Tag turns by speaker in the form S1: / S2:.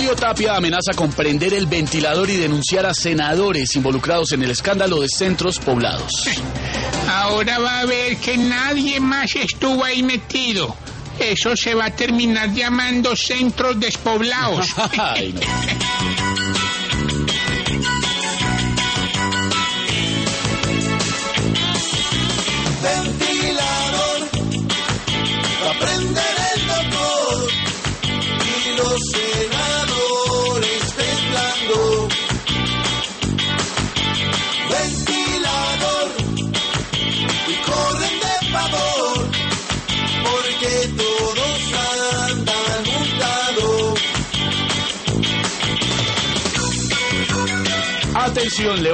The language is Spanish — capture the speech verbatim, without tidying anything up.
S1: Mario Tapia amenaza con prender el ventilador y denunciar a senadores involucrados en el escándalo de centros poblados.
S2: Ahora va a ver que nadie más estuvo ahí metido. Eso se va a terminar llamando centros despoblados.
S1: Ay, no.
S3: Ventilador, va a prender el doctor y los senadores temblando. Ventilador, y corren de pavor porque todos andan juntados.
S1: Atención, León.